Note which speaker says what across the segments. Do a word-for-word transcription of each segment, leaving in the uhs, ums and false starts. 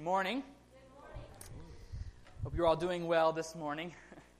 Speaker 1: Good morning. Hope you're all doing well this morning.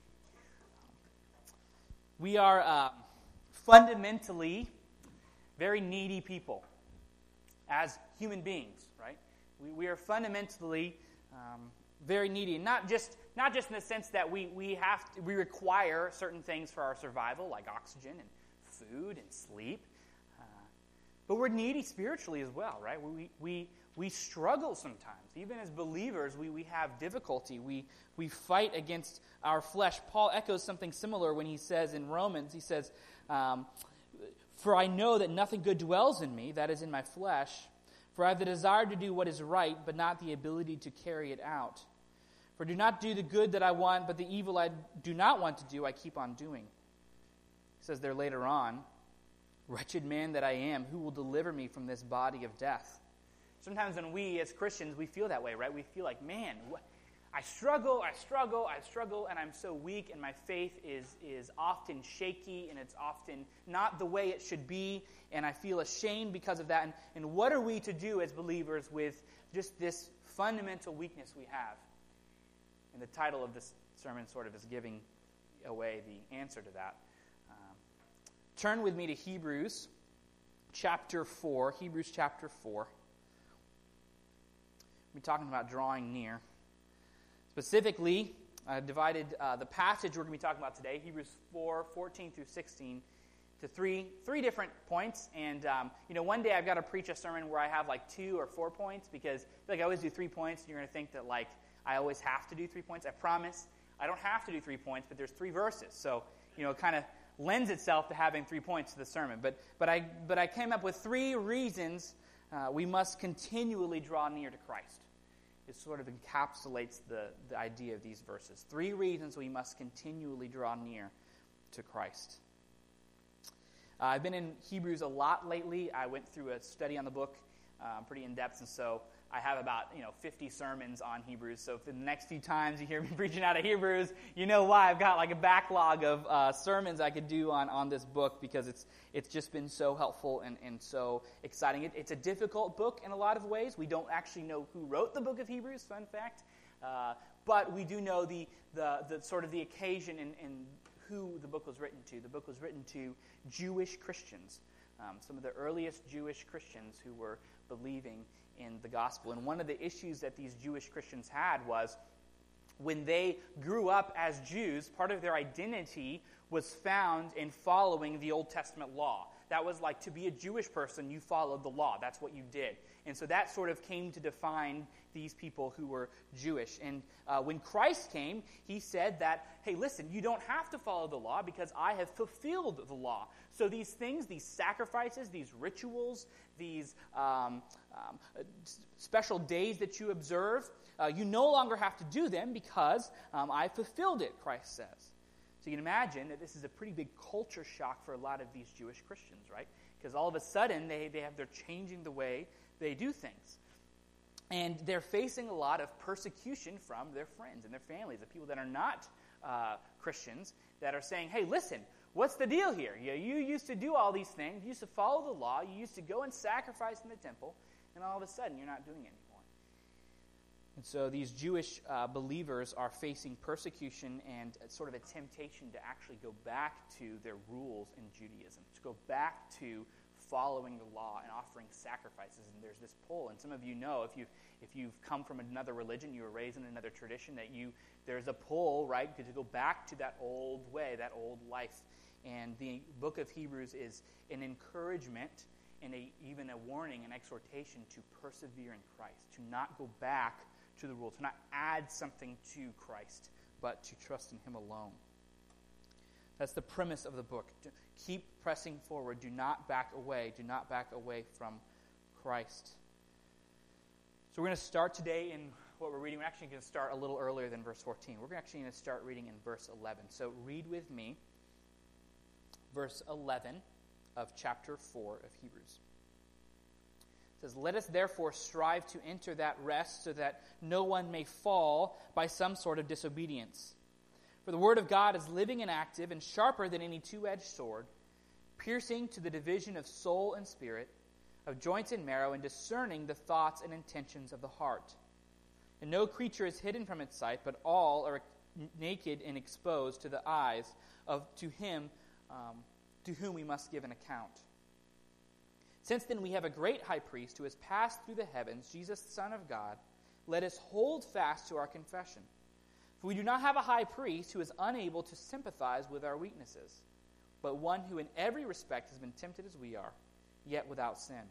Speaker 1: We are uh, fundamentally very needy people as human beings, right? We, we are fundamentally um, very needy, not just not just in the sense that we we have to, we require certain things for our survival, like oxygen and food and sleep, uh, but we're needy spiritually as well, right? We we we struggle sometimes. Even as believers, we, we have difficulty. We we fight against our flesh. Paul echoes something similar when he says in Romans, he says, um, "For I know that nothing good dwells in me, that is in my flesh. For I have the desire to do what is right, but not the ability to carry it out. For do not do the good that I want, but the evil I do not want to do, I keep on doing." He says there later on, "Wretched man that I am, who will deliver me from this body of death?" Sometimes when we as Christians, we feel that way, right? We feel like, man, I struggle, I struggle, I struggle, and I'm so weak, and my faith is, is often shaky, and it's often not the way it should be, and I feel ashamed because of that. And, and what are we to do as believers with just this fundamental weakness we have? And the title of this sermon sort of is giving away the answer to that. Um, turn with me to Hebrews chapter four. Hebrews chapter four. We're talking about drawing near. Specifically, I divided uh, the passage we're going to be talking about today, Hebrews four, fourteen through sixteen, to three three different points. And, um, you know, one day I've got to preach a sermon where I have like two or four points because I feel like I always do three points. And you're going to think that, like, I always have to do three points. I promise I don't have to do three points, but there's three verses. So, you know, it kind of lends itself to having three points to the sermon. But but I, but I came up with three reasons uh, we must continually draw near to Christ. It sort of encapsulates the, the idea of these verses. Three reasons we must continually draw near to Christ. Uh, I've been in Hebrews a lot lately. I went through a study on the book uh, pretty in-depth, and so I have about, you know, fifty sermons on Hebrews. So for the next few times you hear me preaching out of Hebrews, you know why. I've got like a backlog of uh, sermons I could do on, on this book because it's it's just been so helpful and, and so exciting. It, it's a difficult book in a lot of ways. We don't actually know who wrote the book of Hebrews, fun fact. Uh, but we do know the, the, the sort of the occasion and, and who the book was written to. The book was written to Jewish Christians, um, some of the earliest Jewish Christians who were believing in the gospel. And one of the issues that these Jewish Christians had was when they grew up as Jews, part of their identity was found in following the Old Testament law. That was like, to be a Jewish person, you followed the law. That's what you did. And so that sort of came to define these people who were Jewish. And uh, when Christ came, he said that, hey, listen, you don't have to follow the law because I have fulfilled the law. So these things, these sacrifices, these rituals, these um, um, special days that you observe, uh, you no longer have to do them because um, I fulfilled it, Christ says. So you can imagine that this is a pretty big culture shock for a lot of these Jewish Christians, right? Because all of a sudden they, they have they're changing the way they do things. And they're facing a lot of persecution from their friends and their families, the people that are not uh, Christians, that are saying, hey, listen, what's the deal here? You, you used to do all these things. You used to follow the law. You used to go and sacrifice in the temple. And all of a sudden, you're not doing it anymore. And so these Jewish uh, believers are facing persecution and sort of a temptation to actually go back to their rules in Judaism, to go back to following the law and offering sacrifices. And there's this pull. And some of you know, if you've, if you've come from another religion, you were raised in another tradition, that you there's a pull, right, to go back to that old way, that old life. And the book of Hebrews is an encouragement and a, even a warning, an exhortation to persevere in Christ, to not go back to the rule, to not add something to Christ, but to trust in Him alone. That's the premise of the book. Keep pressing forward. Do not back away. Do not back away from Christ. So we're going to start today in what we're reading. We're actually going to start a little earlier than verse fourteen. We're actually going to start reading in verse eleven. So read with me verse eleven of chapter four of Hebrews. It says, "Let us therefore strive to enter that rest so that no one may fall by some sort of disobedience. For the word of God is living and active and sharper than any two-edged sword, piercing to the division of soul and spirit, of joints and marrow, and discerning the thoughts and intentions of the heart. And no creature is hidden from its sight, but all are naked and exposed to the eyes of to him um, to whom we must give an account. Since then we have a great high priest who has passed through the heavens, Jesus, the Son of God, let us hold fast to our confession. For we do not have a high priest who is unable to sympathize with our weaknesses, but one who in every respect has been tempted as we are, yet without sin.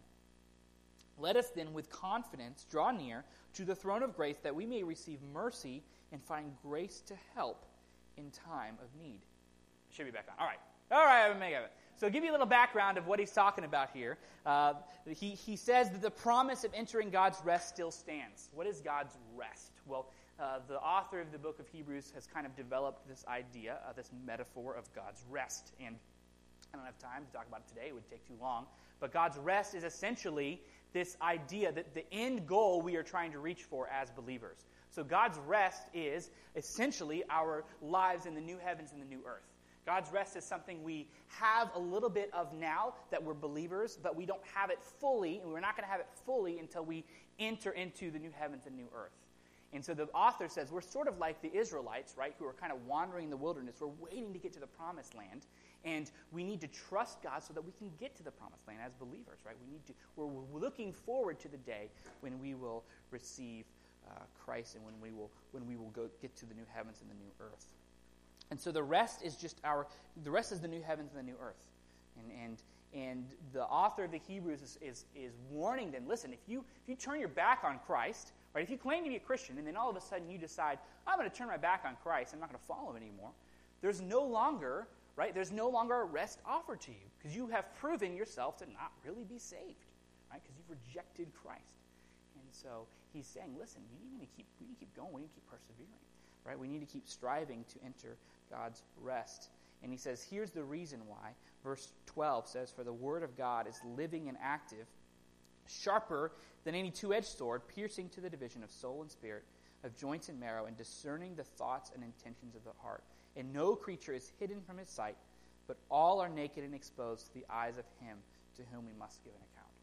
Speaker 1: Let us then with confidence draw near to the throne of grace that we may receive mercy and find grace to help in time of need. It should be back on. All right. All right, I'm make of it. So I'll give you a little background of what he's talking about here. Uh, he, he says that the promise of entering God's rest still stands. What is God's rest? Well, uh, the author of the book of Hebrews has kind of developed this idea, uh, this metaphor of God's rest. And I don't have time to talk about it today. It would take too long. But God's rest is essentially this idea that the end goal we are trying to reach for as believers. So God's rest is essentially our lives in the new heavens and the new earth. God's rest is something we have a little bit of now that we're believers, but we don't have it fully, and we're not going to have it fully until we enter into the new heavens and new earth. And so the author says we're sort of like the Israelites, right, who are kind of wandering in the wilderness. We're waiting to get to the promised land, and we need to trust God so that we can get to the promised land as believers, right? We need to. We're, we're looking forward to the day when we will receive uh, Christ and when we will when we will go get to the new heavens and the new earth. And so the rest is just our, the rest is the new heavens and the new earth. And and and the author of the Hebrews is, is, is warning them, listen, if you if you turn your back on Christ, right, if you claim to be a Christian and then all of a sudden you decide, I'm going to turn my back on Christ, I'm not going to follow him anymore, there's no longer, right, there's no longer a rest offered to you because you have proven yourself to not really be saved, right, because you've rejected Christ. And so he's saying, listen, we need to keep, we need to keep going, we need to keep persevering, right? We need to keep striving to enter God's rest. And he says, here's the reason why. Verse twelve says, for the word of God is living and active, sharper than any two-edged sword, piercing to the division of soul and spirit, of joints and marrow, and discerning the thoughts and intentions of the heart. And no creature is hidden from his sight, but all are naked and exposed to the eyes of him to whom we must give an account.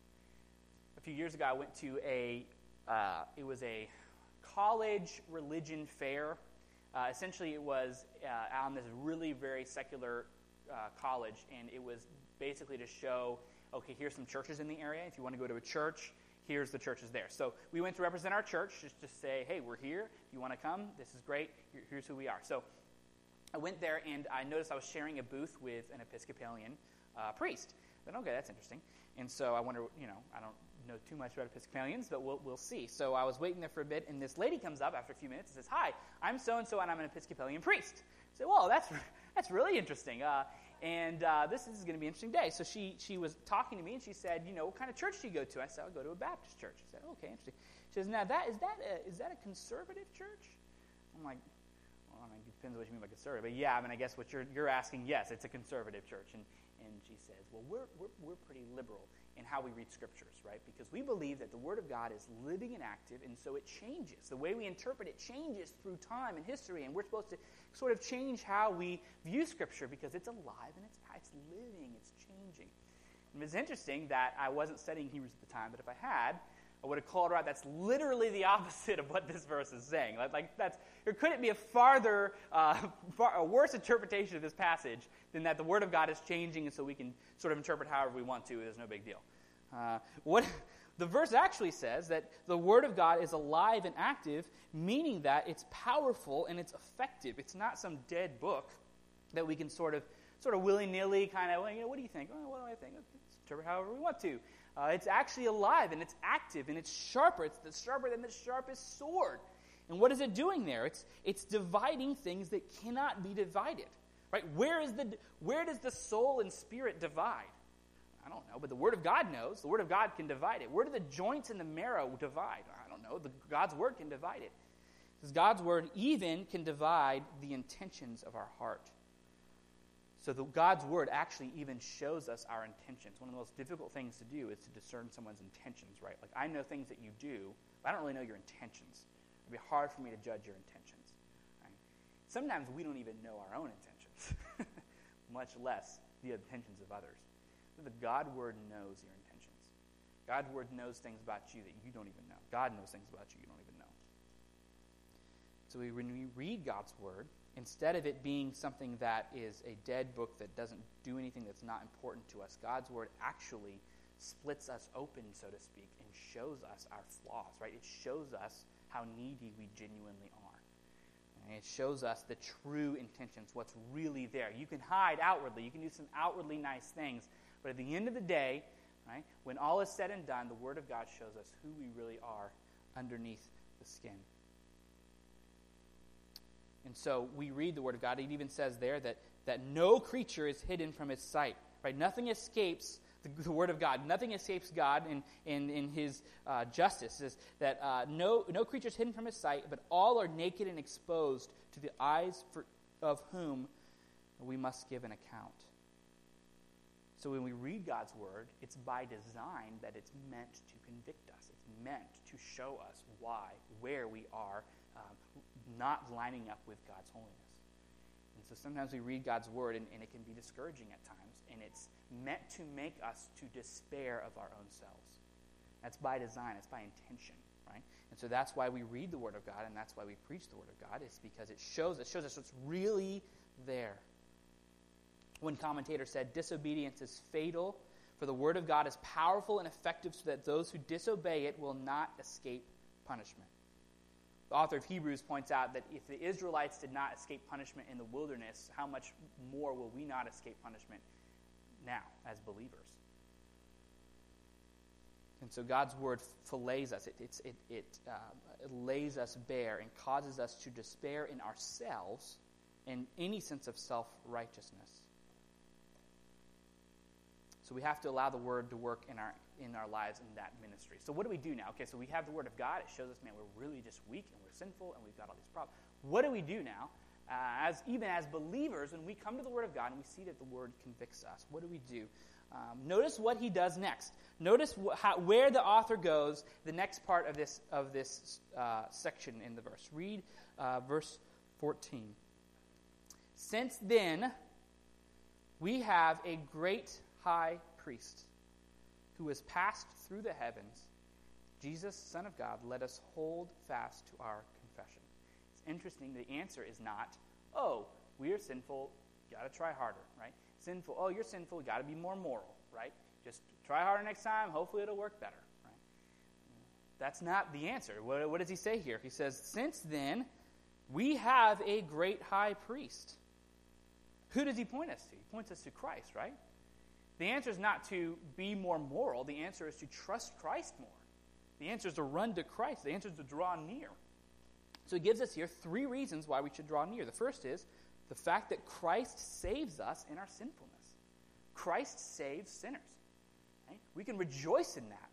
Speaker 1: A few years ago, I went to a, uh, it was a college religion fair. Uh, essentially, it was uh, on this really very secular uh, college, and it was basically to show, okay, here's some churches in the area. If you want to go to a church, here's the churches there. So we went to represent our church, just to say, hey, we're here. If you want to come, this is great. Here's who we are. So I went there, and I noticed I was sharing a booth with an Episcopalian uh, priest. I thought, okay, that's interesting. And so I wonder, you know, I don't know too much about Episcopalians, but we'll we'll see. So I was waiting there for a bit, and this lady comes up after a few minutes and says, hi, I'm so-and-so, and I'm an Episcopalian priest. I said, well, that's that's really interesting. Uh, and uh, this, this is going to be an interesting day. So she she was talking to me, and she said, you know, what kind of church do you go to? I said, I go to a Baptist church. She said, oh, okay, interesting. She says, now, that is that a, is that a conservative church? I'm like, well, I mean, it depends what you mean by conservative. But yeah, I mean, I guess what you're you're asking, yes, it's a conservative church. And and she says, well, we're we're we're pretty liberal in how we read scriptures, right? Because we believe that the Word of God is living and active, and so it changes. The way we interpret it changes through time and history, and we're supposed to sort of change how we view Scripture because it's alive and it's, it's living, it's changing. And it's interesting that I wasn't studying Hebrews at the time, but if I had, I would have called her out. That's literally the opposite of what this verse is saying. Like, like that's, there couldn't be a farther, uh, far, a worse interpretation of this passage than that the Word of God is changing, and so we can sort of interpret however we want to. There's no big deal. Uh, what the verse actually says that the Word of God is alive and active, meaning that it's powerful and it's effective. It's not some dead book that we can sort of, sort of willy-nilly kind of, well, you know, what do you think? Oh, what do I think? Okay, let's interpret however we want to. Uh, it's actually alive, and it's active, and it's sharper. It's the sharper than the sharpest sword. And what is it doing there? It's it's dividing things that cannot be divided. Right? Where is the where does the soul and spirit divide? I don't know, but the Word of God knows. The Word of God can divide it. Where do the joints and the marrow divide? I don't know. The, God's Word can divide it. Because God's Word even can divide the intentions of our heart. So the, God's Word actually even shows us our intentions. One of the most difficult things to do is to discern someone's intentions, right? Like, I know things that you do, but I don't really know your intentions. It would be hard for me to judge your intentions. Right? Sometimes we don't even know our own intentions, much less the intentions of others. But the God Word knows your intentions. God's Word knows things about you that you don't even know. God knows things about you you don't even know. So we, when we read God's Word, instead of it being something that is a dead book that doesn't do anything that's not important to us, God's Word actually splits us open, so to speak, and shows us our flaws, right? It shows us how needy we genuinely are. And it shows us the true intentions, what's really there. You can hide outwardly. You can do some outwardly nice things. But at the end of the day, right, when all is said and done, the Word of God shows us who we really are underneath the skin. And so we read the Word of God. It even says there that, that no creature is hidden from His sight. Right? Nothing escapes the, the Word of God. Nothing escapes God in, in, in His uh, justice. It says that uh, no, no creature is hidden from His sight, but all are naked and exposed to the eyes for, of whom we must give an account. So when we read God's Word, it's by design that it's meant to convict us. It's meant to show us why, where we are um, not lining up with God's holiness. And so sometimes we read God's Word, and, and it can be discouraging at times, and it's meant to make us to despair of our own selves. That's by design. It's by intention, right? And so that's why we read the Word of God, and that's why we preach the Word of God. It's because it shows, it shows us what's really there. One commentator said, disobedience is fatal, for the Word of God is powerful and effective so that those who disobey it will not escape punishment. The author of Hebrews points out that if the Israelites did not escape punishment in the wilderness, how much more will we not escape punishment now as believers? And so God's Word fillets us. It, it's, it, it, uh, it lays us bare and causes us to despair in ourselves and any sense of self-righteousness. So we have to allow the Word to work in our in our lives in that ministry. So what do we do now? Okay, so we have the Word of God. It shows us, man, we're really just weak and we're sinful and we've got all these problems. What do we do now? Uh, as even as believers, when we come to the Word of God and we see that the Word convicts us, what do we do? Um, notice what he does next. Notice wh- how, where the author goes. The next part of this of this uh, section in the verse. Read uh, verse fourteen. Since then, we have a great high priest who has passed through the heavens, Jesus, Son of God. Let us hold fast to our confession. It's interesting. The answer is not, oh, we are sinful, you got to try harder, right? Sinful, oh, you're sinful, you got to be more moral, right? Just try harder next time, hopefully it'll work better, right? That's not the answer. What, what does he say here? He says, since then, we have a great high priest. Who does he point us to? He points us to Christ, right? The answer is not to be more moral. The answer is to trust Christ more. The answer is to run to Christ. The answer is to draw near. So he gives us here three reasons why we should draw near. The first is the fact that Christ saves us in our sinfulness. Christ saves sinners. Right? We can rejoice in that.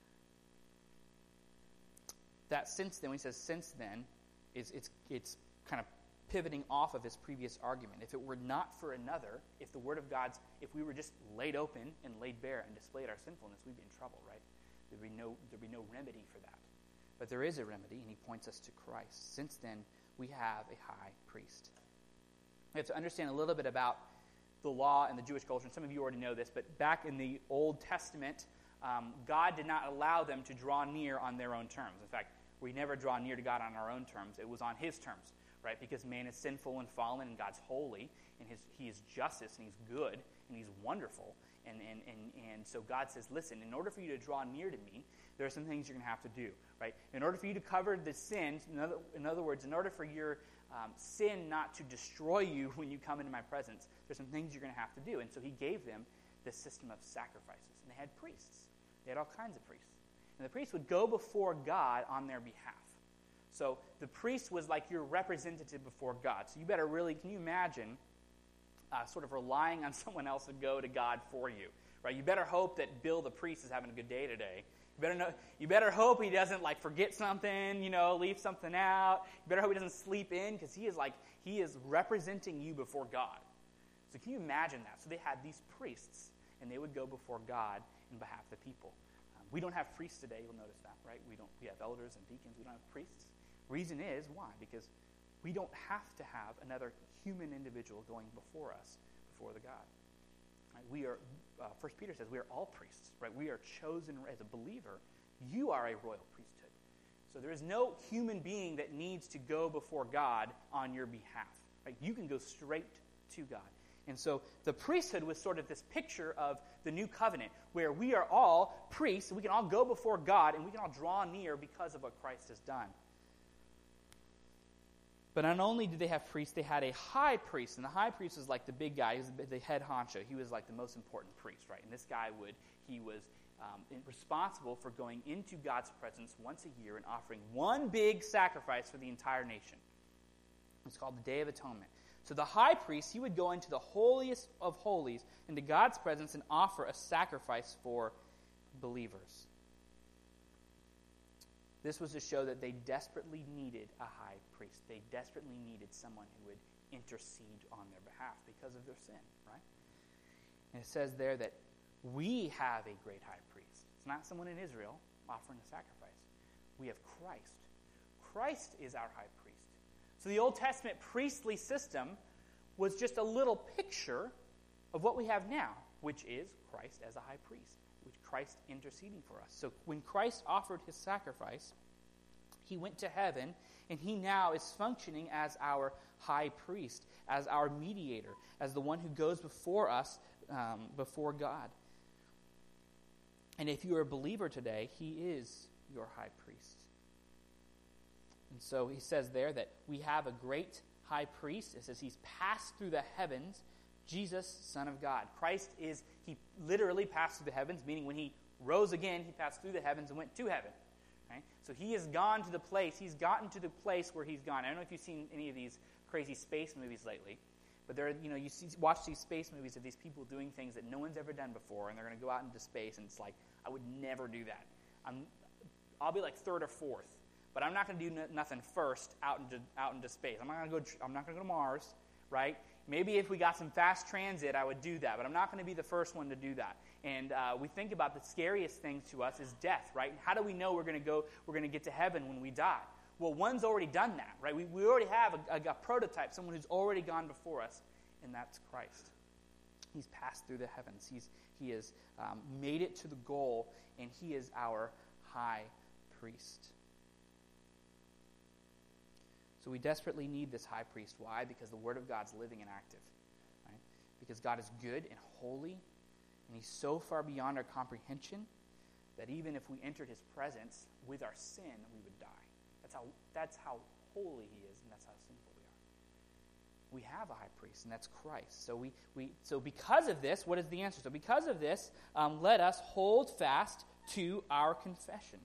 Speaker 1: That since then, when he says since then, is it's it's kind of pivoting off of his previous argument. If it were not for another, if the Word of God's, if we were just laid open and laid bare and displayed our sinfulness, we'd be in trouble, right? There'd be no, there'd be no remedy for that. But there is a remedy, and he points us to Christ. Since then, we have a high priest. We have to understand a little bit about the law and the Jewish culture, and some of you already know this, but back in the Old Testament, um, God did not allow them to draw near on their own terms. In fact, we never draw near to God on our own terms. It was on his terms. Right, because man is sinful and fallen, and God's holy, and his, he is justice, and he's good, and he's wonderful. And, and, and, and so God says, listen, in order for you to draw near to me, there are some things you're going to have to do. Right? In order for you to cover the sins, in other, in other words, in order for your um, sin not to destroy you when you come into my presence, there's some things you're going to have to do. And so he gave them this system of sacrifices. And they had priests. They had all kinds of priests. And the priests would go before God on their behalf. So the priest was like your representative before God. So you better really, can you imagine uh, sort of relying on someone else to go to God for you? Right? You better hope that Bill the priest is having a good day today. You better know. You better hope he doesn't like forget something, you know, leave something out. You better hope he doesn't sleep in, because he is like he is representing you before God. So can you imagine that? So they had these priests, and they would go before God in behalf of the people. Um, we don't have priests today. You'll notice that, right? We don't. We have elders and deacons. We don't have priests. Reason is, why? Because we don't have to have another human individual going before us, before the God. Right? We are, uh, First Peter says, we are all priests. Right? We are chosen as a believer. You are a royal priesthood. So there is no human being that needs to go before God on your behalf. Right? You can go straight to God. And so the priesthood was sort of this picture of the new covenant, where we are all priests, and we can all go before God, and we can all draw near because of what Christ has done. But not only did they have priests, they had a high priest, and the high priest was like the big guy, he was the head honcho. He was like the most important priest, right? And this guy would, he was um, responsible for going into God's presence once a year and offering one big sacrifice for the entire nation. It's called the Day of Atonement. So the high priest, he would go into the holiest of holies, into God's presence, and offer a sacrifice for believers. This was to show that they desperately needed a high priest. They desperately needed someone who would intercede on their behalf because of their sin, right? And it says there that we have a great high priest. It's not someone in Israel offering a sacrifice. We have Christ. Christ is our high priest. So the Old Testament priestly system was just a little picture of what we have now, which is Christ as a high priest, which Christ interceding for us. So when Christ offered his sacrifice, he went to heaven, and he now is functioning as our high priest, as our mediator, as the one who goes before us, um, before God. And if you are a believer today, he is your high priest. And so he says there that we have a great high priest. It says he's passed through the heavens, Jesus, Son of God. Christ is, he literally passed through the heavens, meaning when he rose again, he passed through the heavens and went to heaven. Right? So he has gone to the place, he's gotten to the place where he's gone. I don't know if you've seen any of these crazy space movies lately, but there, you know, you see, watch these space movies of these people doing things that no one's ever done before, and they're going to go out into space, and it's like, I would never do that. I'm, I'll be like third or fourth. But I'm not going to do n- nothing first out into out into space. I'm not going to go. Tr- I'm not going to go to Mars, right? Maybe if we got some fast transit, I would do that. But I'm not going to be the first one to do that. And uh, we think about the scariest thing to us is death, right? How do we know we're going to go? We're going to get to heaven when we die? Well, one's already done that, right? We we already have a, a, a prototype, someone who's already gone before us, and that's Christ. He's passed through the heavens. He's he has um, made it to the goal, and he is our high priest. So we desperately need this high priest. Why? Because the Word of God's living and active. Right? Because God is good and holy, and he's so far beyond our comprehension that even if we entered his presence with our sin, we would die. That's how, that's how holy he is, and that's how sinful we are. We have a high priest, and that's Christ. So we, we so because of this, what is the answer? So because of this, um, let us hold fast to our confession.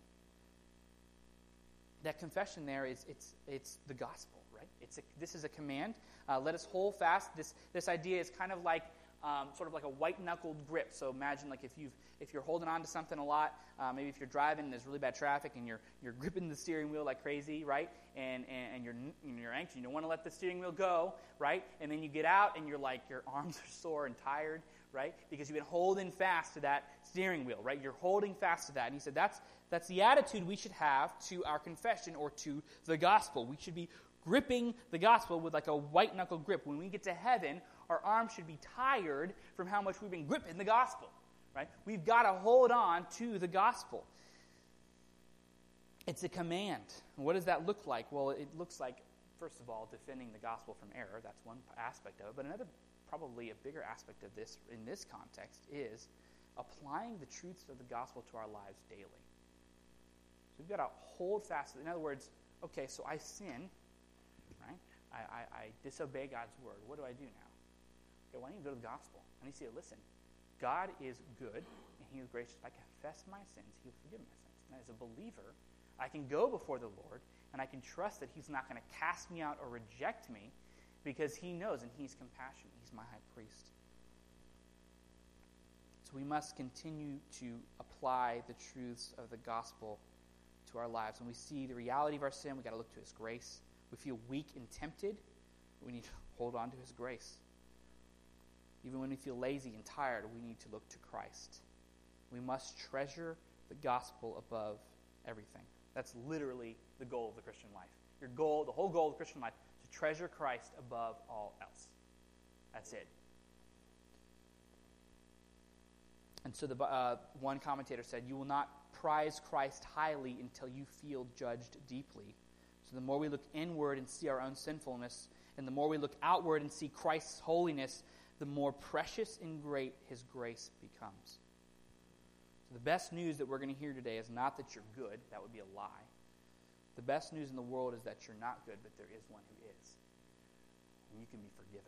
Speaker 1: That confession there is it's it's the gospel, right? It's a, this is a command. Uh, let us hold fast. This this idea is kind of like um, sort of like a white knuckled grip. So imagine like if you if you're holding on to something a lot, uh, maybe if you're driving and there's really bad traffic and you're you're gripping the steering wheel like crazy, right? And and, and you're and you're anxious. You don't want to let the steering wheel go, right? And then you get out and you're like your arms are sore and tired, right? Because you've been holding fast to that steering wheel, right? You're holding fast to that. And he said that's That's the attitude we should have to our confession or to the gospel. We should be gripping the gospel with like a white-knuckle grip. When we get to heaven, our arms should be tired from how much we've been gripping the gospel. Right? We've got to hold on to the gospel. It's a command. And what does that look like? Well, it looks like, first of all, defending the gospel from error. That's one aspect of it. But another, probably a bigger aspect of this in this context is applying the truths of the gospel to our lives daily. So we've got to hold fast. In other words, okay, so I sin, right? I, I, I disobey God's word. What do I do now? Okay, well, I need to go to the gospel. I need to say, listen, God is good, and he is gracious. If I confess my sins, he will forgive my sins. And as a believer, I can go before the Lord, and I can trust that he's not going to cast me out or reject me because he knows, and he's compassionate. He's my high priest. So we must continue to apply the truths of the gospel to our lives. When we see the reality of our sin, we've got to look to his grace. We feel weak and tempted, we need to hold on to his grace. Even when we feel lazy and tired, we need to look to Christ. We must treasure the gospel above everything. That's literally the goal of the Christian life. Your goal, the whole goal of the Christian life, is to treasure Christ above all else. That's it. And so the uh, one commentator said, you will not prize Christ highly until you feel judged deeply. So the more we look inward and see our own sinfulness, and the more we look outward and see Christ's holiness, the more precious and great his grace becomes. So the best news that we're going to hear today is not that you're good. That would be a lie. The best news in the world is that you're not good, but there is one who is. And you can be forgiven.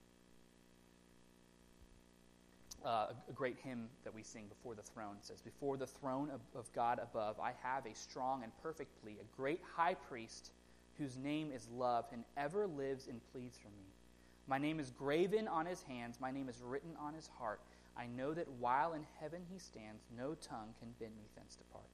Speaker 1: Uh, a great hymn that we sing, Before the Throne, says, "Before the throne of, of God above, I have a strong and perfect plea, a great high priest whose name is love and ever lives and pleads for me. My name is graven on his hands, my name is written on his heart. I know that while in heaven he stands, no tongue can bid me thence depart."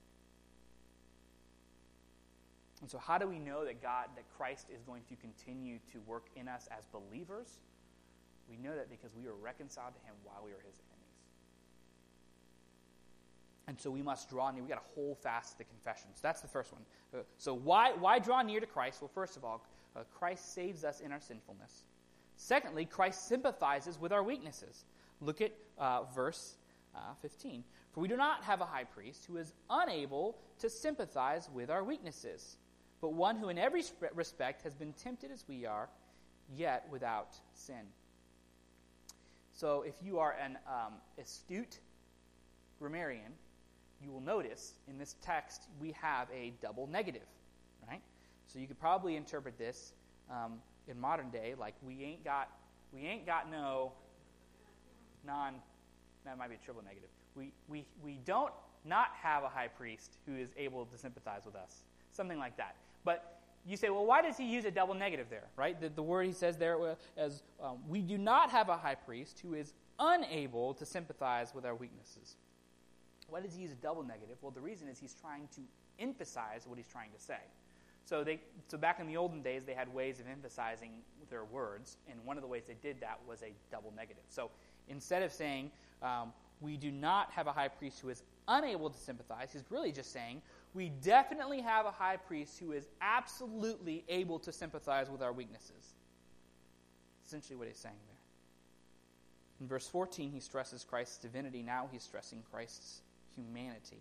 Speaker 1: And so how do we know that God, that Christ is going to continue to work in us as believers? We know that because we were reconciled to him while we were his enemies. And so we must draw near. We've got to hold fast to the confessions. That's the first one. Uh, so why, why draw near to Christ? Well, first of all, uh, Christ saves us in our sinfulness. Secondly, Christ sympathizes with our weaknesses. Look at uh, verse uh, fifteen. "For we do not have a high priest who is unable to sympathize with our weaknesses, but one who in every respect has been tempted as we are, yet without sin." So if you are an um, astute grammarian, you will notice in this text we have a double negative, right? So you could probably interpret this um, in modern day like we ain't got we ain't got no non that might be a triple negative. We we we don't not have a high priest who is able to sympathize with us, something like that. But you say, well, why does he use a double negative there, right? The, the word he says there as, um, we do not have a high priest who is unable to sympathize with our weaknesses. Why does he use a double negative? Well, the reason is he's trying to emphasize what he's trying to say. So they, so back in the olden days, they had ways of emphasizing their words, and one of the ways they did that was a double negative. So instead of saying, um, we do not have a high priest who is unable to sympathize, he's really just saying, we definitely have a high priest who is absolutely able to sympathize with our weaknesses. Essentially what he's saying there. In verse fourteen, he stresses Christ's divinity. Now he's stressing Christ's humanity.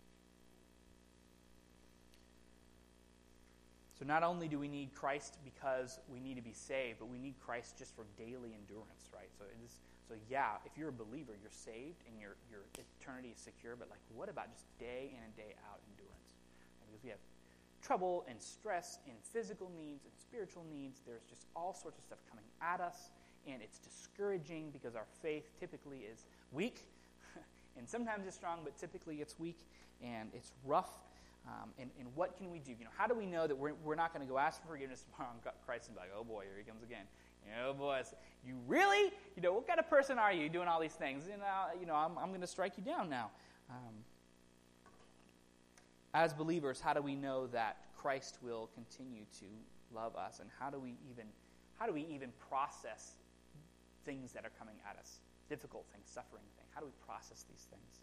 Speaker 1: So not only do we need Christ because we need to be saved, but we need Christ just for daily endurance, right? So it is, so yeah, if you're a believer, you're saved and your your eternity is secure, but like what about just day in and day out endurance? Because we have trouble and stress and physical needs and spiritual needs. There's just all sorts of stuff coming at us, and it's discouraging because our faith typically is weak, and sometimes it's strong, but typically it's weak, and it's rough. Um, and, and what can we do? You know, how do we know that we're, we're not going to go ask for forgiveness tomorrow and Christ and be like, oh boy, here he comes again. You know, boy, you really? You know, what kind of person are you doing all these things? You know, you know I'm, I'm going to strike you down now. Um, as believers, how do we know that Christ will continue to love us? And how do we even, how do we even process things that are coming at us? Difficult things, suffering things. How do we process these things?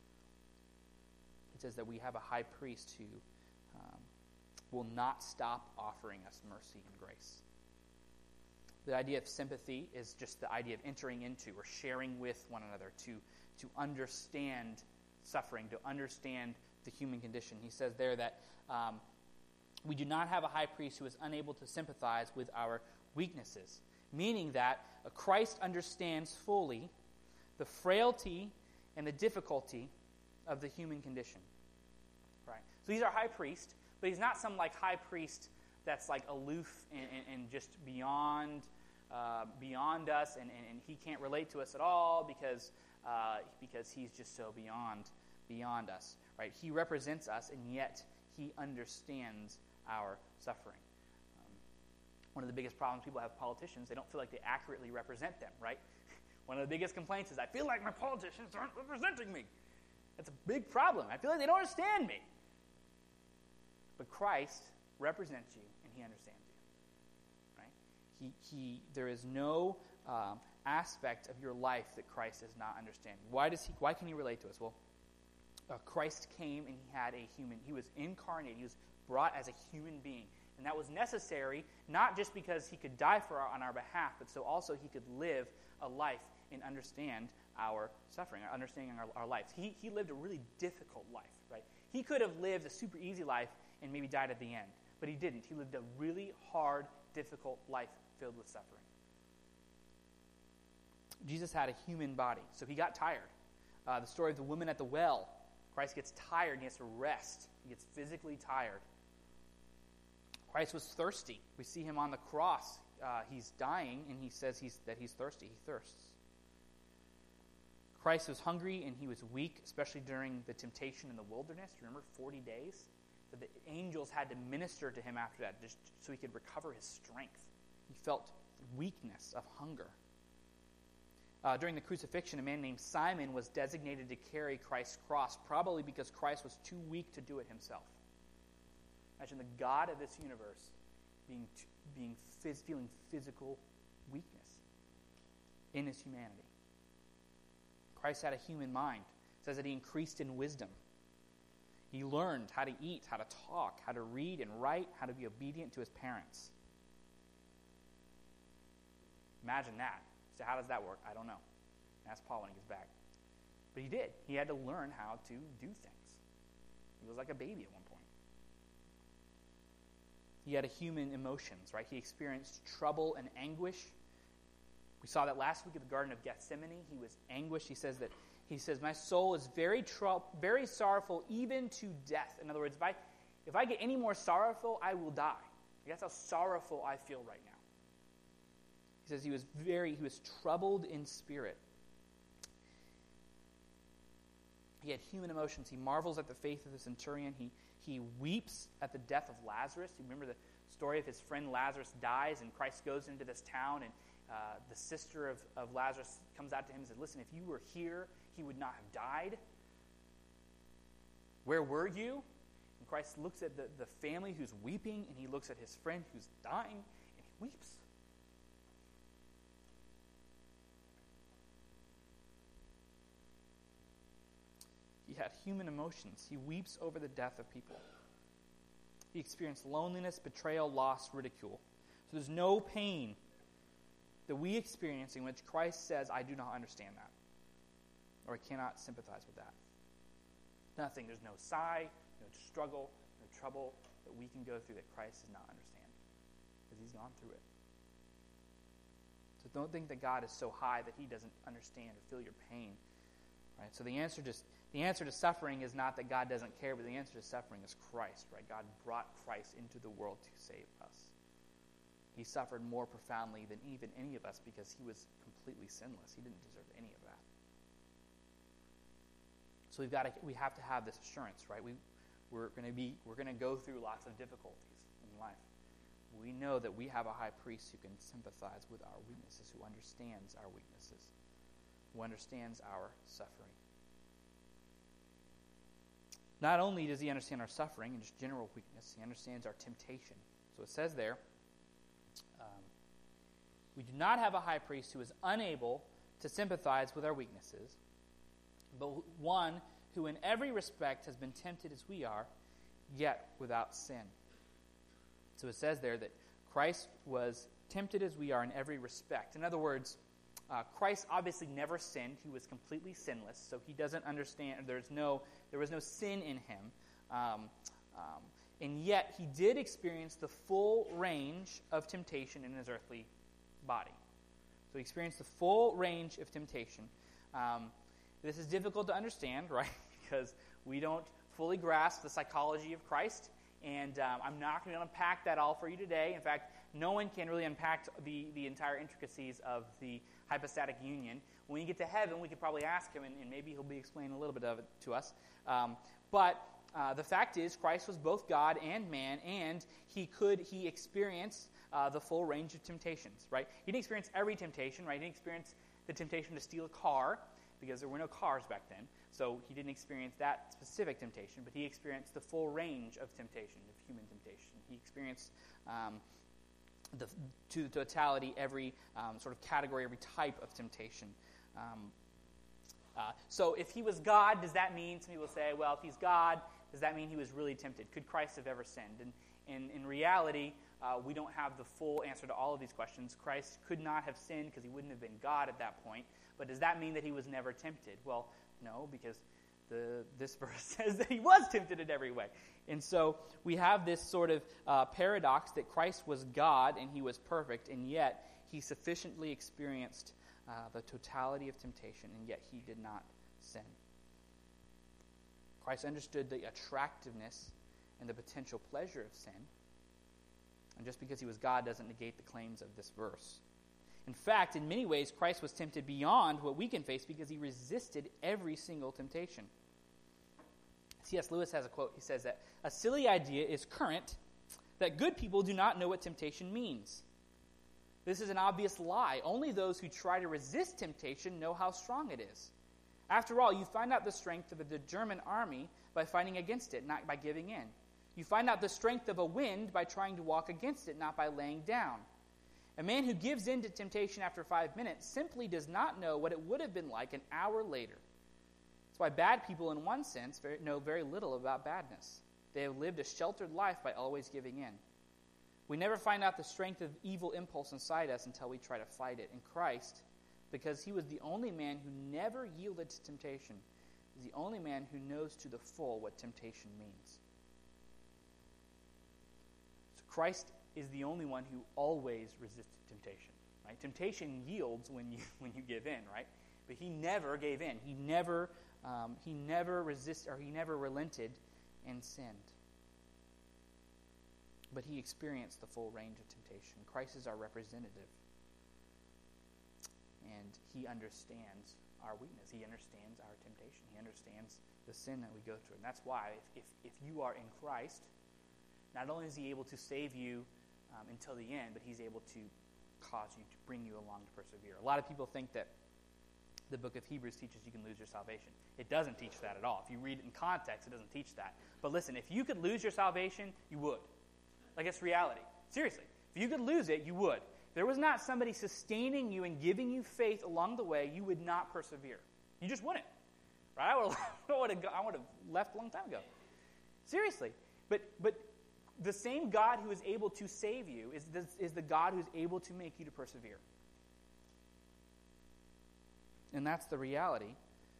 Speaker 1: It says that we have a high priest who um, will not stop offering us mercy and grace. The idea of sympathy is just the idea of entering into or sharing with one another to, to understand suffering, to understand the human condition. He says there that um, we do not have a high priest who is unable to sympathize with our weaknesses, meaning that uh, Christ understands fully the frailty and the difficulty of the human condition. Right? So he's our high priest, but he's not some like high priest that's like aloof and, and, and just beyond uh, beyond us, and, and, and he can't relate to us at all because uh, because he's just so beyond beyond us. Right? He represents us, and yet he understands our suffering. Um, one of the biggest problems people have with politicians, they don't feel like they accurately represent them. Right? One of the biggest complaints is, I feel like my politicians aren't representing me. That's a big problem. I feel like they don't understand me. But Christ represents you, and he understands you. Right? He, he, there is no um, aspect of your life that Christ does not understand. Why does he? Why can he relate to us? Well, uh, Christ came and he had a human. He was incarnate. He was brought as a human being, and that was necessary not just because he could die for our, on our behalf, but so also he could live a life and understand our suffering, our understanding our, our lives. He he lived a really difficult life, right? He could have lived a super easy life and maybe died at the end, but he didn't. He lived a really hard, difficult life filled with suffering. Jesus had a human body, so he got tired. Uh, the story of the woman at the well, Christ gets tired and he has to rest. He gets physically tired. Christ was thirsty. We see him on the cross. Uh, he's dying, and he says he's, that he's thirsty. He thirsts. Christ was hungry, and he was weak, especially during the temptation in the wilderness. Remember, forty days? So the angels had to minister to him after that just so he could recover his strength. He felt weakness of hunger. Uh, during the crucifixion, a man named Simon was designated to carry Christ's cross, probably because Christ was too weak to do it himself. Imagine the God of this universe being being phys- feeling physical weakness in his humanity. Christ had a human mind. It says that he increased in wisdom. He learned how to eat, how to talk, how to read and write, how to be obedient to his parents. Imagine that. So how does that work? I don't know. Ask Paul when he gets back. But he did. He had to learn how to do things. He was like a baby at one point. He had a human emotions, right? He experienced trouble and anguish. We saw that last week at the Garden of Gethsemane. He was anguished. He says that he says, "My soul is very tr- very sorrowful, even to death." In other words, if I if I get any more sorrowful, I will die. That's how sorrowful I feel right now. He says he was very he was troubled in spirit. He had human emotions. He marvels at the faith of the centurion. He He weeps at the death of Lazarus. You remember the story of his friend Lazarus dies, and Christ goes into this town, and uh, the sister of, of Lazarus comes out to him and says, "Listen, if you were here, he would not have died. Where were you?" And Christ looks at the, the family who's weeping, and he looks at his friend who's dying, and he weeps. He had human emotions. He weeps over the death of people. He experienced loneliness, betrayal, loss, ridicule. So there's no pain that we experience in which Christ says, "I do not understand that," or "I cannot sympathize with that." Nothing. There's no sigh, no struggle, no trouble that we can go through that Christ does not understand, because he's gone through it. So don't think that God is so high that he doesn't understand or feel your pain. Right? So the answer just the answer to suffering is not that God doesn't care, but the answer to suffering is Christ. Right? God brought Christ into the world to save us. He suffered more profoundly than even any of us because he was completely sinless. He didn't deserve any of that. So we've got to we have to have this assurance, right? We we're going to be we're going to go through lots of difficulties in life. We know that we have a high priest who can sympathize with our weaknesses, who understands our weaknesses, who understands our suffering. Not only does he understand our suffering and just general weakness, he understands our temptation. So it says there, um, we do not have a high priest who is unable to sympathize with our weaknesses, but one who in every respect has been tempted as we are, yet without sin. So it says there that Christ was tempted as we are in every respect. In other words, Uh, Christ obviously never sinned. He was completely sinless, so he doesn't understand. There's no, there was no sin in him, um, um, and yet he did experience the full range of temptation in his earthly body. So he experienced the full range of temptation. Um, this is difficult to understand, right? Because we don't fully grasp the psychology of Christ, and um, I'm not going to unpack that all for you today. In fact, no one can really unpack the, the entire intricacies of the hypostatic union. When we get to heaven, we could probably ask him, and, and maybe he'll be explaining a little bit of it to us. Um, but uh, the fact is, Christ was both God and man, and he could he experienced uh, the full range of temptations. Right? He didn't experience every temptation. Right? He didn't experience the temptation to steal a car because there were no cars back then. So he didn't experience that specific temptation, but he experienced the full range of temptation, of human temptation. He experienced Um, The, to the totality, every um, sort of category, every type of temptation. Um, uh, so if he was God, does that mean, some people say, well, if he's God, does that mean he was really tempted? Could Christ have ever sinned? And, and in reality, uh, we don't have the full answer to all of these questions. Christ could not have sinned because he wouldn't have been God at that point. But does that mean that he was never tempted? Well, no, because the, this verse says that he was tempted in every way. And so we have this sort of uh, paradox that Christ was God and he was perfect, and yet he sufficiently experienced uh, the totality of temptation, and yet he did not sin. Christ understood the attractiveness and the potential pleasure of sin. And just because he was God doesn't negate the claims of this verse. In fact, in many ways, Christ was tempted beyond what we can face because he resisted every single temptation. C S Lewis has a quote. He says that a silly idea is current that good people do not know what temptation means. This is an obvious lie. Only those who try to resist temptation know how strong it is. After all, you find out the strength of the German army by fighting against it, not by giving in. You find out the strength of a wind by trying to walk against it, not by laying down. A man who gives in to temptation after five minutes simply does not know what it would have been like an hour later. That's why bad people, in one sense, very, know very little about badness. They have lived a sheltered life by always giving in. We never find out the strength of evil impulse inside us until we try to fight it. In Christ, because he was the only man who never yielded to temptation, is the only man who knows to the full what temptation means. So Christ is the only one who always resisted temptation. Right? Temptation yields when you when you give in, right? But he never gave in. He never um, he never resisted, or he never relented and sinned. But he experienced the full range of temptation. Christ is our representative. And he understands our weakness. He understands our temptation. He understands the sin that we go through. And that's why if, if, if you are in Christ, not only is he able to save you um, until the end, but he's able to cause you, to bring you along to persevere. A lot of people think that the book of Hebrews teaches you can lose your salvation. It doesn't teach that at all. If you read it in context, it doesn't teach that. But listen, if you could lose your salvation, you would. Like, it's reality. Seriously. If you could lose it, you would. If there was not somebody sustaining you and giving you faith along the way, you would not persevere. You just wouldn't. Right? I would have, I would have, I would have left a long time ago. Seriously. But but the same God who is able to save you is the, is the God who is able to make you to persevere. And that's the reality.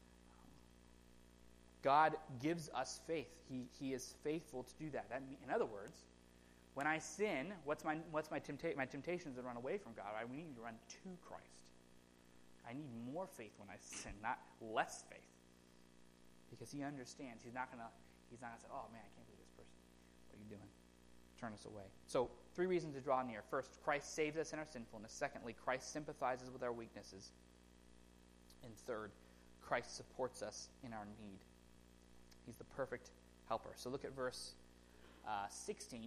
Speaker 1: God gives us faith. He, he is faithful to do that. That. In other words, when I sin, what's my what's my temptation? My temptation is to run away from God. I need to run to Christ. I need more faith when I sin, not less faith, because He understands. He's not gonna. He's not gonna say, "Oh man, I can't believe this person. What are you doing? Turn us away." So, three reasons to draw near. First, Christ saves us in our sinfulness. Secondly, Christ sympathizes with our weaknesses. And third, Christ supports us in our need. He's the perfect helper. So look at verse uh, sixteen.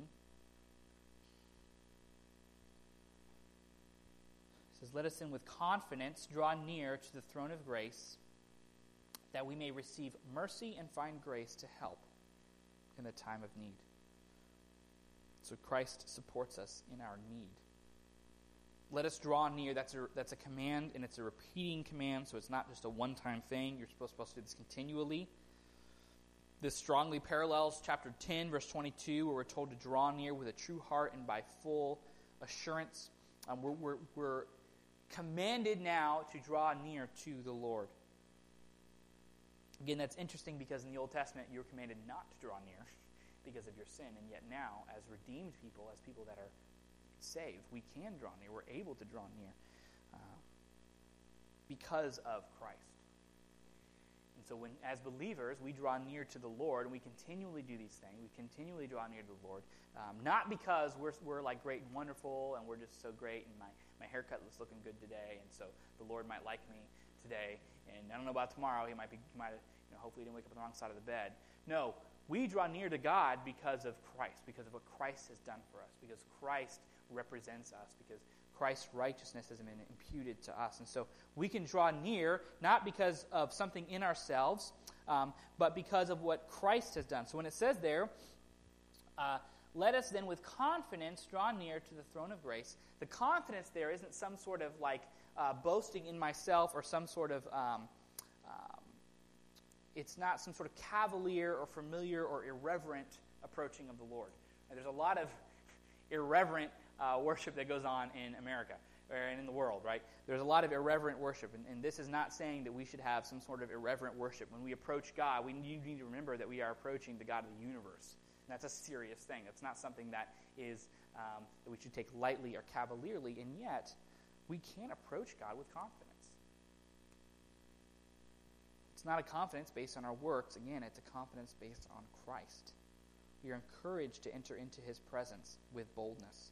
Speaker 1: It says, "Let us then with confidence draw near to the throne of grace, that we may receive mercy and find grace to help in the time of need." So Christ supports us in our need. Let us draw near. That's a, that's a command, and it's a repeating command, so it's not just a one-time thing. You're supposed, supposed to do this continually. This strongly parallels chapter ten, verse twenty-two, where we're told to draw near with a true heart and by full assurance. Um, we're, we're, we're commanded now to draw near to the Lord. Again, that's interesting because in the Old Testament, you were commanded not to draw near because of your sin, and yet now, as redeemed people, as people that are saved, we can draw near. We're able to draw near uh, because of Christ. And so when, as believers, we draw near to the Lord, and we continually do these things. We continually draw near to the Lord, um, not because we're we're like great and wonderful, and we're just so great, and my, my haircut looks looking good today, and so the Lord might like me today, and I don't know about tomorrow. He might be, he might, you know, hopefully he didn't wake up on the wrong side of the bed. No, we draw near to God because of Christ, because of what Christ has done for us, because Christ represents us, because Christ's righteousness has been imputed to us. And so we can draw near not because of something in ourselves, um, but because of what Christ has done. So when it says there, uh, let us then with confidence draw near to the throne of grace, the confidence there isn't some sort of like uh, boasting in myself or some sort of, um, um, it's not some sort of cavalier or familiar or irreverent approaching of the Lord. Now, there's a lot of irreverent Uh, worship that goes on in America. and in the world, right? There's a lot of irreverent worship, and, and this is not saying that we should have some sort of irreverent worship. When we approach God, we need, need to remember that we are approaching the God of the universe. And that's a serious thing. That's not something that is um, that we should take lightly or cavalierly, and yet we can approach God with confidence. It's not a confidence based on our works. Again, it's a confidence based on Christ. We are encouraged to enter into his presence with boldness.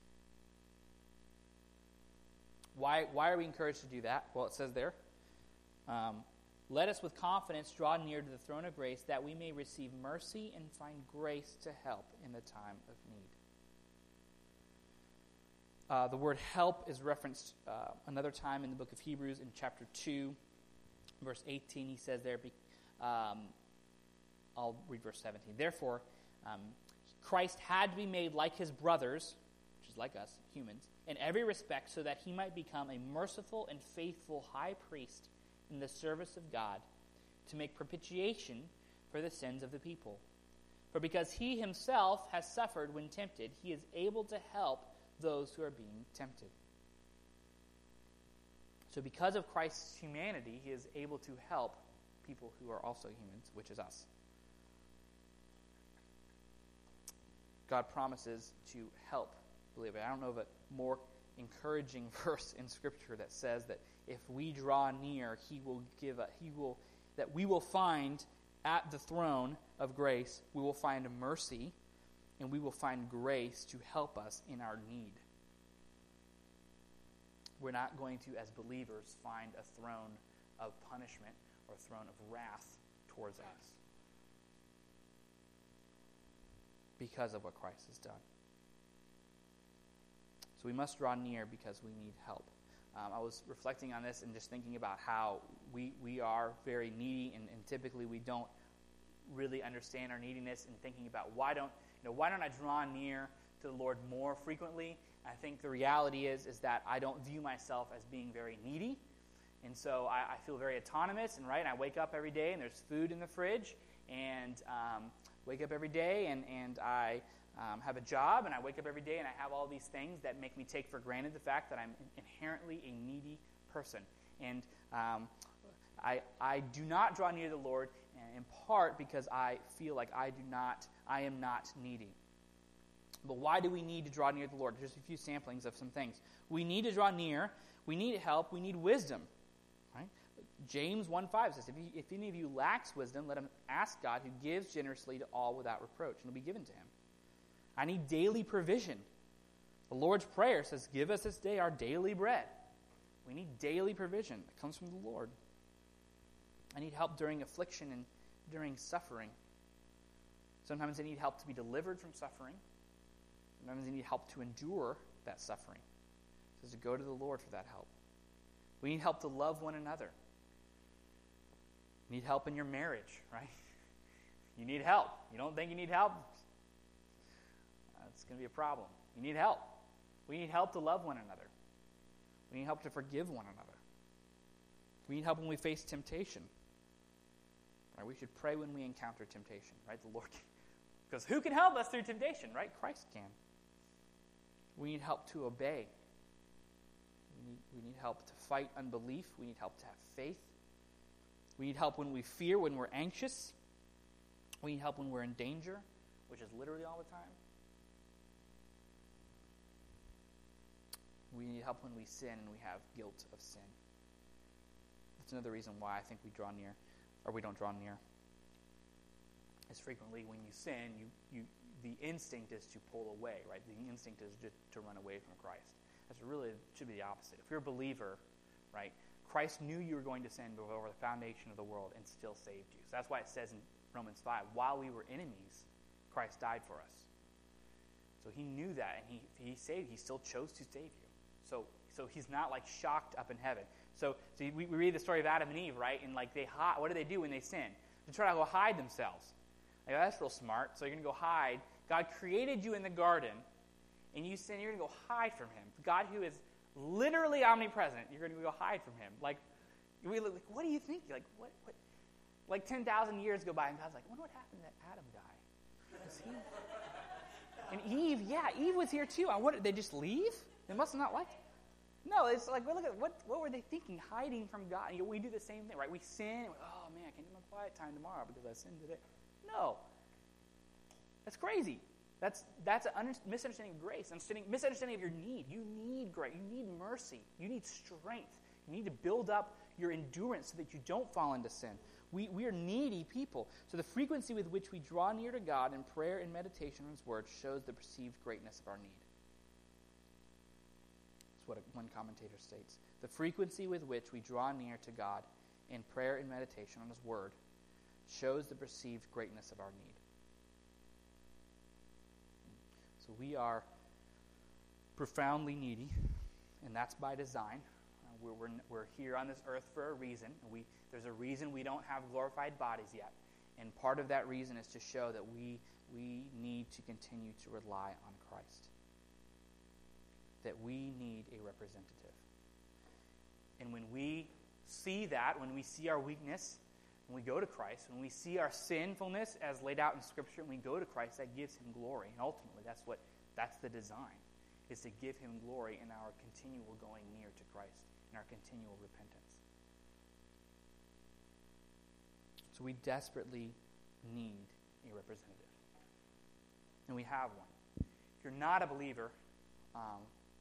Speaker 1: Why, why are we encouraged to do that? Well, it says there, um, let us with confidence draw near to the throne of grace that we may receive mercy and find grace to help in the time of need. Uh, the word help is referenced uh, another time in the book of Hebrews in chapter two, verse eighteen. He says there, um, I'll read verse seventeen. Therefore, um, Christ had to be made like his brothers, which is like us, humans, in every respect, so that he might become a merciful and faithful high priest in the service of God, to make propitiation for the sins of the people. For because he himself has suffered when tempted, he is able to help those who are being tempted. So because of Christ's humanity, he is able to help people who are also humans, which is us. God promises to help believers. I don't know of a more encouraging verse in Scripture that says that if we draw near, he will give a, he will that we will find at the throne of grace, we will find mercy, and we will find grace to help us in our need. We're not going to, as believers, find a throne of punishment or a throne of wrath towards us because of what Christ has done. So we must draw near because we need help. Um, I was reflecting on this and just thinking about how we, we are very needy, and, and typically we don't really understand our neediness, and thinking about why don't you know why don't I draw near to the Lord more frequently. I think the reality is is that I don't view myself as being very needy, and so I, I feel very autonomous and right. And I wake up every day and there's food in the fridge, and um, wake up every day and and I. Um, have a job, and I wake up every day and I have all these things that make me take for granted the fact that I'm inherently a needy person. And um, I, I do not draw near the Lord in part because I feel like I do not, I am not needy. But why do we need to draw near the Lord? Just a few samplings of some things. We need to draw near. We need help. We need wisdom. Right? James one five says, if, you, if any of you lacks wisdom, let him ask God, who gives generously to all without reproach, and it will be given to him. I need daily provision. The Lord's Prayer says, give us this day our daily bread. We need daily provision that comes from the Lord. I need help during affliction and during suffering. Sometimes I need help to be delivered from suffering. Sometimes I need help to endure that suffering. It says to go to the Lord for that help. We need help to love one another. You need help in your marriage, right? You need help. You don't think you need help? It's going to be a problem. You need help. We need help to love one another. We need help to forgive one another. We need help when we face temptation. Right? We should pray when we encounter temptation, right? The Lord, because who can help us through temptation, right? Christ can. We need help to obey. We need, we need help to fight unbelief. We need help to have faith. We need help when we fear, when we're anxious. We need help when we're in danger, which is literally all the time. We need help when we sin and we have guilt of sin. That's another reason why I think we draw near, or we don't draw near. As frequently when you sin, you, you the instinct is to pull away, right? The instinct is just to run away from Christ. That's really, it should be the opposite. If you're a believer, right, Christ knew you were going to sin before the foundation of the world and still saved you. So that's why it says in Romans five, while we were enemies, Christ died for us. So he knew that, and he, he saved, he still chose to save you. So so he's not like shocked up in heaven. So so we, we read the story of Adam and Eve, right? And like they hide, what do they do when they sin? They try to go hide themselves. Like, that's real smart. So you're going to go hide. God created you in the garden, and you sin, you're going to go hide from him. God who is literally omnipresent, you're going to go hide from him. Like, we look, like what do you think? Like, what, what? Like ten thousand years go by, and God's like, I wonder what happened to Adam guy. Was he? And Eve, yeah, Eve was here too. I wonder, they just leave? They must not like it. No, it's like, well, look at what what were they thinking, hiding from God? You know, we do the same thing, right? We sin. Oh, man, I can't do my quiet time tomorrow because I sinned today. No. That's crazy. That's that's a under, misunderstanding of grace, understanding, misunderstanding of your need. You need grace. You need mercy. You need strength. You need to build up your endurance so that you don't fall into sin. We, we are needy people. So the frequency with which we draw near to God in prayer and meditation on His Word shows the perceived greatness of our need. That's what one commentator states. The frequency with which we draw near to God in prayer and meditation on His Word shows the perceived greatness of our need. So we are profoundly needy, and that's by design. Uh, we're, we're, we're here on this earth for a reason. We, there's a reason we don't have glorified bodies yet. And part of that reason is to show that we, we need to continue to rely on Christ. That we need a representative. And when we see that, when we see our weakness, when we go to Christ, when we see our sinfulness as laid out in Scripture, and we go to Christ, that gives Him glory. And ultimately, that's what that's the design, is to give Him glory in our continual going near to Christ, in our continual repentance. So we desperately need a representative. And we have one. If you're not a believer, um,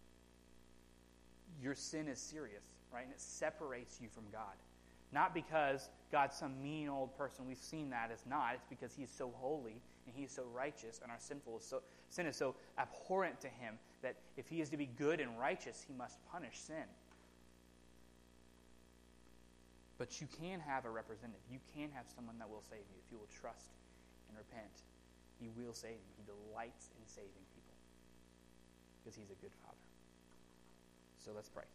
Speaker 1: your sin is serious, right? And it separates you from God. Not because God's some mean old person. We've seen that as not. It's because He's so holy and He's so righteous, and our sinful is so, sin is so abhorrent to Him that if He is to be good and righteous, He must punish sin. But you can have a representative. You can have someone that will save you if you will trust and repent. He will save you. He delights in saving people because He's a good Father. So let's pray.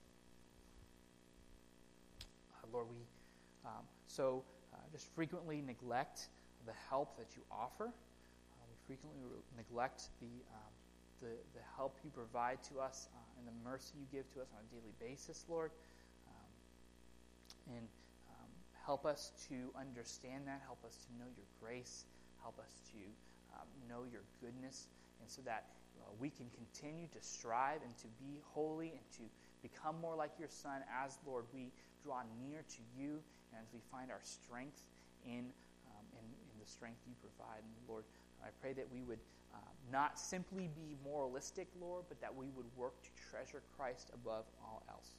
Speaker 1: Uh, Lord, we um, so uh, just frequently neglect the help that you offer. Uh, we frequently re- neglect the, um, the the help you provide to us uh, and the mercy you give to us on a daily basis, Lord. Um, and um, help us to understand that. Help us to know your grace. Help us to um, know your goodness, and so that uh, we can continue to strive and to be holy and to become more like your Son as, Lord, we draw near to you, and as we find our strength in, um, in, in the strength you provide. And Lord, I pray that we would uh, not simply be moralistic, Lord, but that we would work to treasure Christ above all else.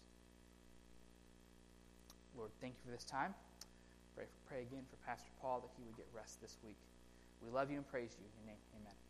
Speaker 1: Lord, thank you for this time. Pray, pray again for Pastor Paul that he would get rest this week. We love you and praise you. In your name, amen.